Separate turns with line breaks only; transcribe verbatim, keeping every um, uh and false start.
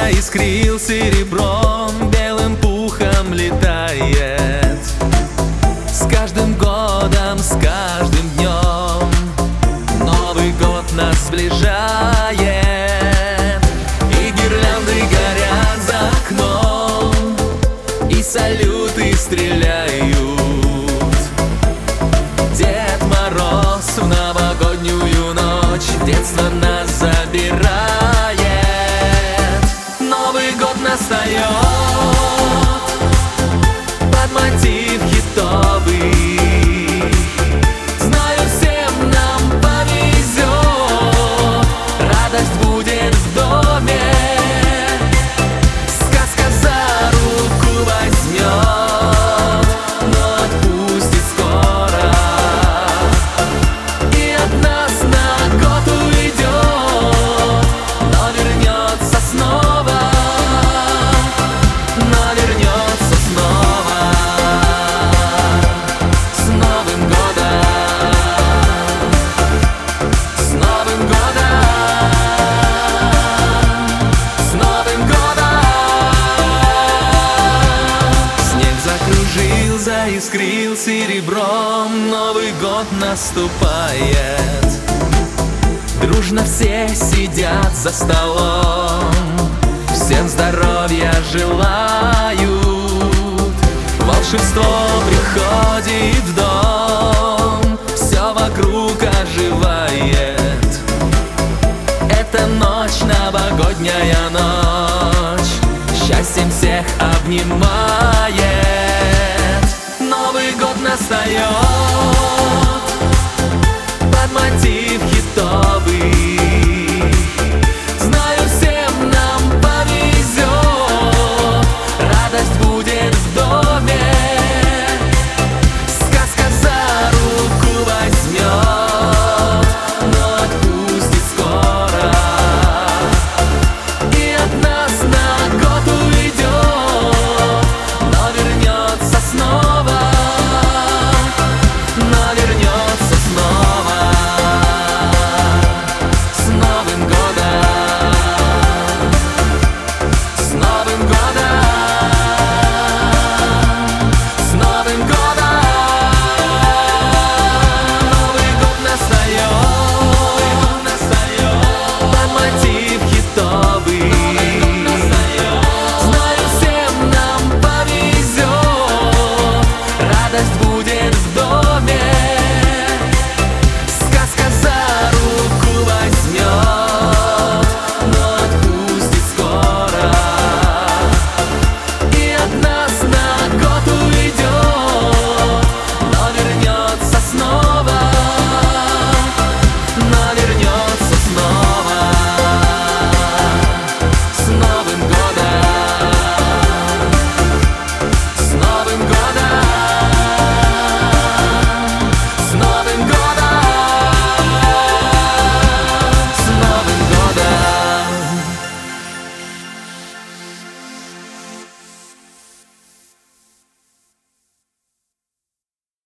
заискрил серебром, белым пухом летает. С каждым годом, с каждым днем Новый год нас сближает. И гирлянды горят за окном, и салюты стреляют. Дед Мороз в новогоднюю ночь в детство нас забирает. Новый год настает под мотив хитовый. Знаю, всем нам повезет, радость будет в доме. Сказка за руку возьмет, но отпустит скоро. И от нас на год уйдет, но вернется снова. Но вернется снова. С Новым годом! С Новым годом! С Новым годом! Снег закружил, заискрил серебром. Новый год наступает. Дружно все сидят за столом, всем здоровья желают. Волшебство приходит в дом, все вокруг оживает. Это ночь, новогодняя ночь, счастьем всех обнимает. Новый год настает под мотив